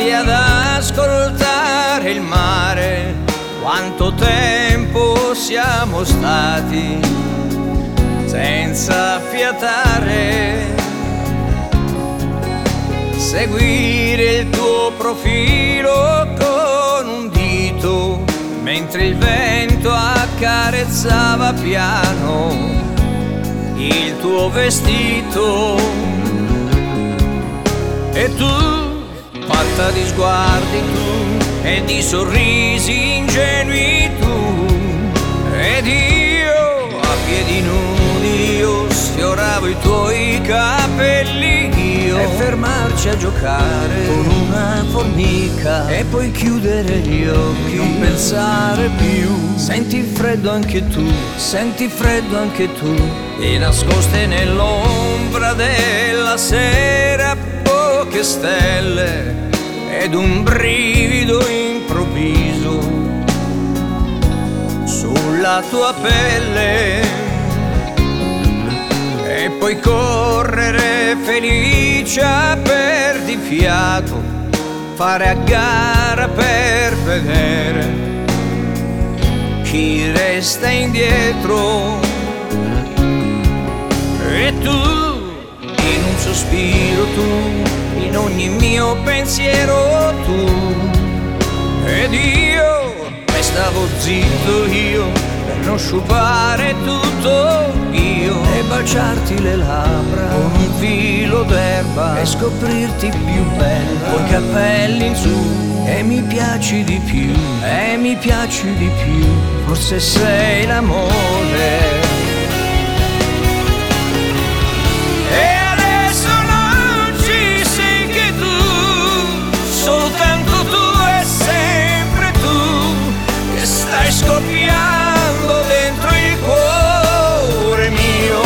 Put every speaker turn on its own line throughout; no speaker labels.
lì ad ascoltare il mare. Quanto tempo siamo stati senza fiatare, seguire il tuo profilo con un dito mentre il vento accarezzava piano il tuo vestito. E tu, fatta di sguardi tu e di sorrisi ingenui tu, ed io a piedi nudi io sfioravo i tuoi capelli io, e fermarci a giocare con una formica e poi chiudere gli occhi, non pensare più. Senti il freddo anche tu, senti freddo anche tu, e nascoste nell'ombra della sera poche stelle ed un brivido improvviso sulla tua pelle, e poi correre felice a perdifiato, fare a gara per vedere chi resta indietro. E tu, in un sospiro tu, in ogni mio pensiero tu, ed io restavo zitto io per non sciupare tutto io, e baciarti le labbra con un filo d'erba e scoprirti più bella coi capelli in su. E mi piaci di più, e mi piaci di più, forse sei l'amore. Stai scoppiando dentro il cuore mio,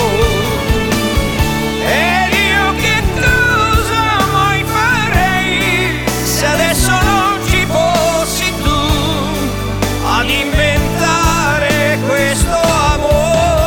ed io che cosa mai farei se adesso non ci fossi tu ad inventare questo amore.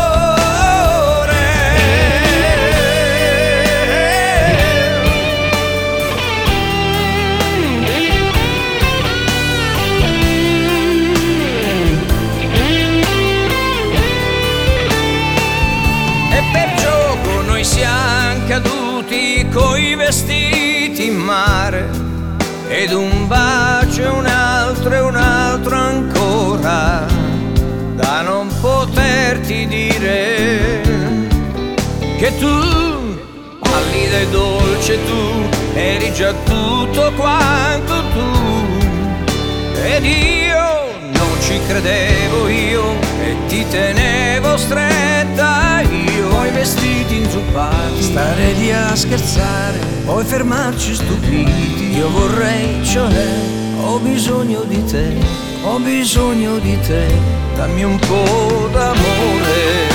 Siamo caduti coi vestiti in mare, ed un bacio e un altro ancora, da non poterti dire che tu, pallida e dolce tu, eri già tutto quanto tu, ed io non ci credevo io, e ti tenevo stretta io. Poi vestiti inzuppati, stare lì a scherzare, poi fermarci stupiti. Io vorrei, cioè, ho bisogno di te, ho bisogno di te, dammi un po' d'amore.